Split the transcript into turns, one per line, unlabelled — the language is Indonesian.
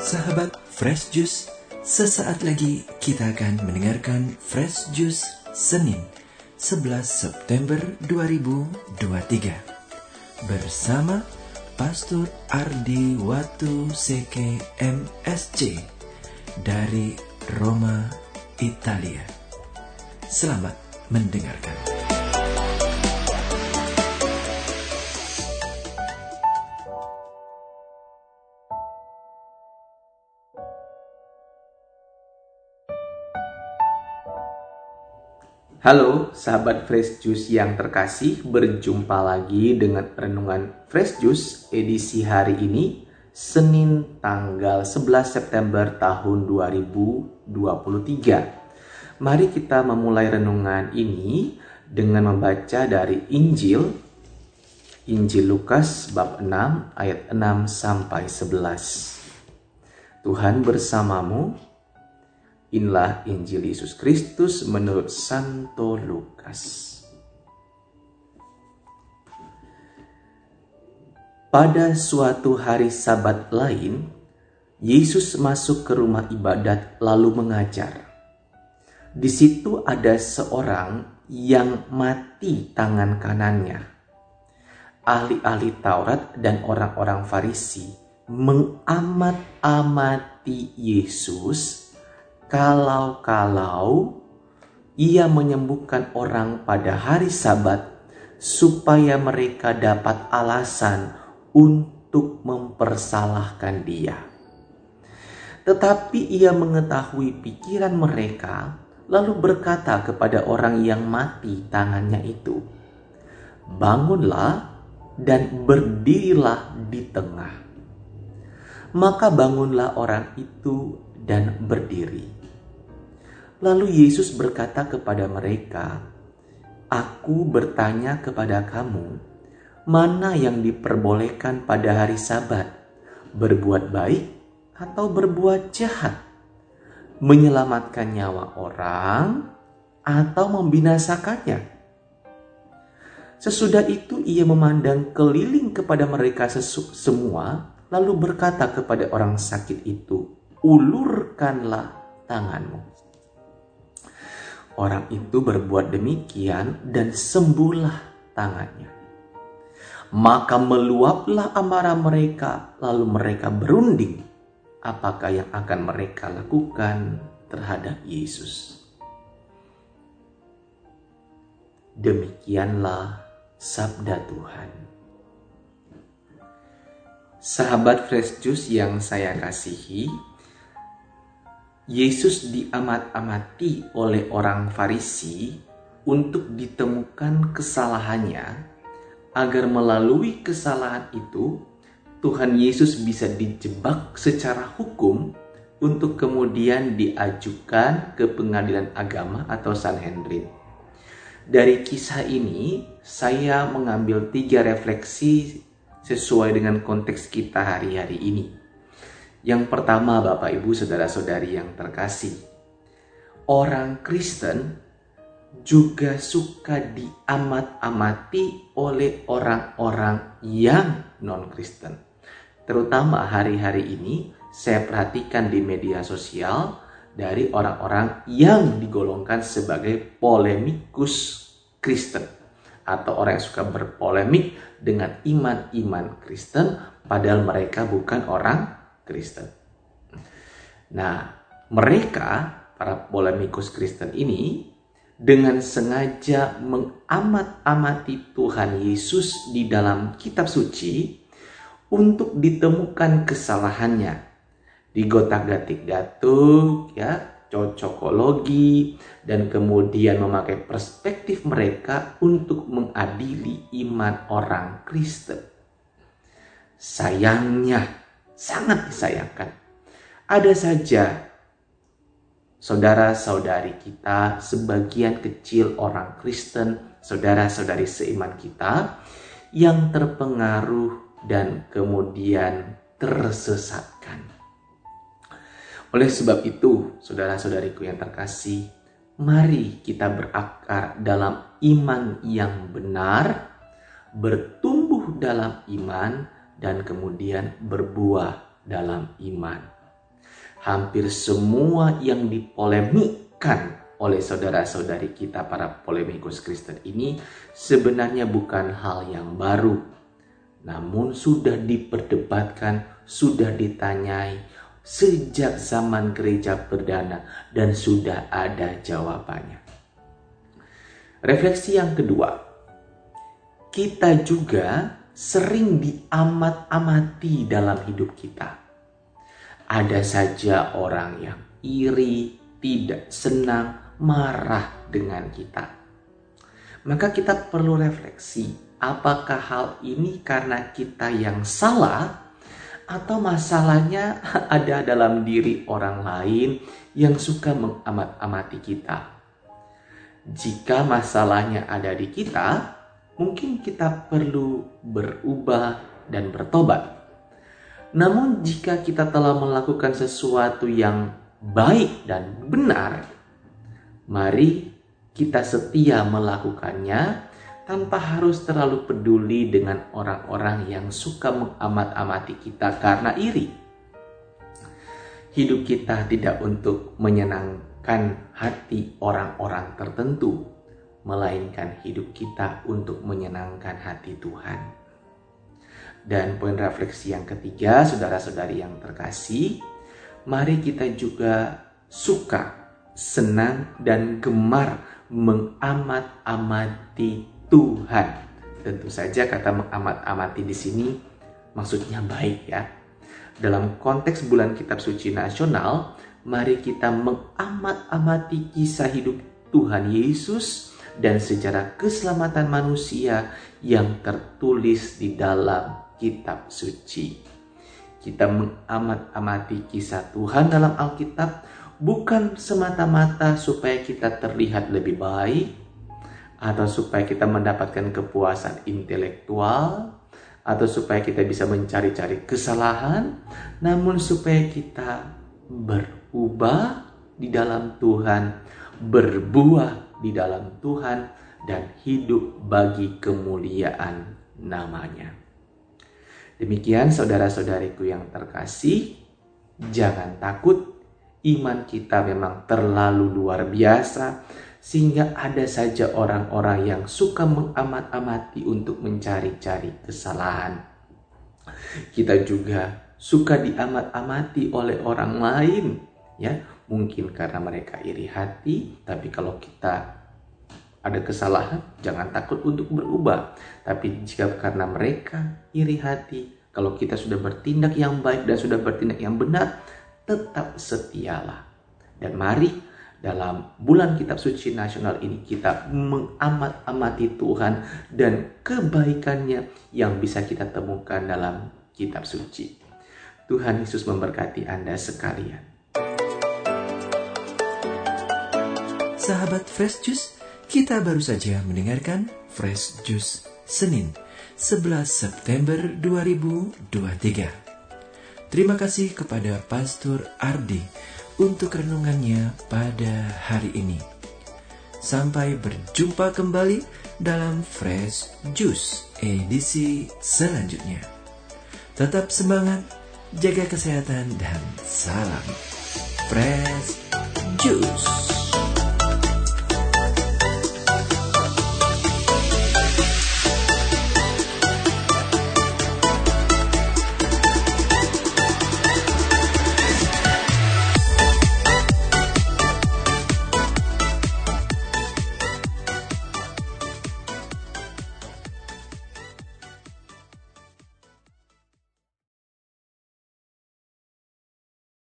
Sahabat Fresh Juice, sesaat lagi kita akan mendengarkan Fresh Juice Senin 11 September 2023 bersama Pastor Ardi Watu Seke MSC dari Roma, Italia. Selamat mendengarkan.
Halo sahabat Fresh Juice yang terkasih, berjumpa lagi dengan Renungan Fresh Juice edisi hari ini, Senin tanggal 11 September tahun 2023. Mari kita memulai renungan ini dengan membaca dari Injil Lukas bab 6 ayat 6 sampai 11. Tuhan bersamamu. Inilah Injil Yesus Kristus menurut Santo Lukas. Pada suatu hari Sabat lain, Yesus masuk ke rumah ibadat lalu mengajar. Di situ ada seorang yang mati tangan kanannya. Ahli-ahli Taurat dan orang-orang Farisi mengamat-amati Yesus kalau ia menyembuhkan orang pada hari Sabat supaya mereka dapat alasan untuk mempersalahkan dia. Tetapi ia mengetahui pikiran mereka, lalu berkata kepada orang yang mati tangannya itu, "Bangunlah dan berdirilah di tengah." Maka bangunlah orang itu dan berdiri. Lalu Yesus berkata kepada mereka, "Aku bertanya kepada kamu, mana yang diperbolehkan pada hari Sabat, berbuat baik atau berbuat jahat, menyelamatkan nyawa orang atau membinasakannya?" Sesudah itu ia memandang keliling kepada mereka semua, lalu berkata kepada orang sakit itu, "Ulurkanlah tanganmu." Orang itu berbuat demikian dan sembuhlah tangannya. Maka meluaplah amarah mereka, lalu mereka berunding apakah yang akan mereka lakukan terhadap Yesus. Demikianlah sabda Tuhan. Sahabat Fresh Juice yang saya kasihi, Yesus diamat-amati oleh orang Farisi untuk ditemukan kesalahannya, agar melalui kesalahan itu Tuhan Yesus bisa dijebak secara hukum untuk kemudian diajukan ke pengadilan agama atau Sanhedrin. Dari kisah ini saya mengambil 3 refleksi sesuai dengan konteks kita hari-hari ini. Yang pertama, Bapak Ibu Saudara-saudari yang terkasih, orang Kristen juga suka diamat-amati oleh orang-orang yang non-Kristen. Terutama hari-hari ini saya perhatikan di media sosial dari orang-orang yang digolongkan sebagai polemikus Kristen, atau orang yang suka berpolemik dengan iman-iman Kristen padahal mereka bukan orang Kristen. Nah, mereka, para polemikus Kristen ini, dengan sengaja mengamat-amati Tuhan Yesus di dalam kitab suci untuk ditemukan kesalahannya. Digotak-gatik-gatuk, cocokologi, dan kemudian memakai perspektif mereka untuk mengadili iman orang Kristen. Sayangnya, sangat disayangkan, ada saja saudara-saudari kita, sebagian kecil orang Kristen, saudara-saudari seiman kita, yang terpengaruh dan kemudian tersesatkan. Oleh sebab itu, saudara-saudariku yang terkasih, mari kita berakar dalam iman yang benar, bertumbuh dalam iman, dan kemudian berbuah dalam iman. hampir semua yang dipolemikkan oleh saudara-saudari kita para polemikus Kristen ini sebenarnya bukan hal yang baru, namun sudah diperdebatkan, sudah ditanyai sejak zaman gereja perdana dan sudah ada jawabannya. Refleksi yang kedua, kita juga sering diamat-amati dalam hidup kita. Ada saja orang yang iri, tidak senang, marah dengan kita. Maka kita perlu refleksi, apakah hal ini karena kita yang salah atau masalahnya ada dalam diri orang lain yang suka mengamat-amati kita. Jika masalahnya ada di kita, mungkin kita perlu berubah dan bertobat. Namun jika kita telah melakukan sesuatu yang baik dan benar, mari kita setia melakukannya tanpa harus terlalu peduli dengan orang-orang yang suka mengamat-amati kita karena iri. Hidup kita tidak untuk menyenangkan hati orang-orang tertentu, melainkan hidup kita untuk menyenangkan hati Tuhan. Dan poin refleksi yang ketiga, saudara-saudari yang terkasih, mari kita juga suka, senang, dan gemar mengamat-amati Tuhan. Tentu saja kata mengamat-amati di sini maksudnya baik ya. Dalam konteks bulan kitab suci nasional, mari kita mengamat-amati kisah hidup Tuhan Yesus dan sejarah keselamatan manusia yang tertulis di dalam kitab suci. Kita mengamat-amati kisah Tuhan dalam Alkitab bukan semata-mata supaya kita terlihat lebih baik, atau supaya kita mendapatkan kepuasan intelektual, atau supaya kita bisa mencari-cari kesalahan, namun supaya kita berubah di dalam Tuhan, berbuah di dalam Tuhan, dan hidup bagi kemuliaan namanya. Demikian saudara-saudariku yang terkasih, jangan takut, iman kita memang terlalu luar biasa, sehingga ada saja orang-orang yang suka mengamat-amati untuk mencari-cari kesalahan. Kita juga suka diamat-amati oleh orang lain, ya. Mungkin karena mereka iri hati, tapi kalau kita ada kesalahan, jangan takut untuk berubah. Tapi jika karena mereka iri hati, kalau kita sudah bertindak yang baik dan sudah bertindak yang benar, tetap setialah. Dan mari dalam bulan kitab suci nasional ini kita mengamat-amati Tuhan dan kebaikannya yang bisa kita temukan dalam kitab suci. Tuhan Yesus memberkati Anda sekalian.
Sahabat Fresh Juice, kita baru saja mendengarkan Fresh Juice Senin 11 September 2023. Terima kasih kepada Pastor Ardi untuk renungannya pada hari ini. Sampai berjumpa kembali dalam Fresh Juice edisi selanjutnya. Tetap semangat, jaga kesehatan, dan salam Fresh Juice.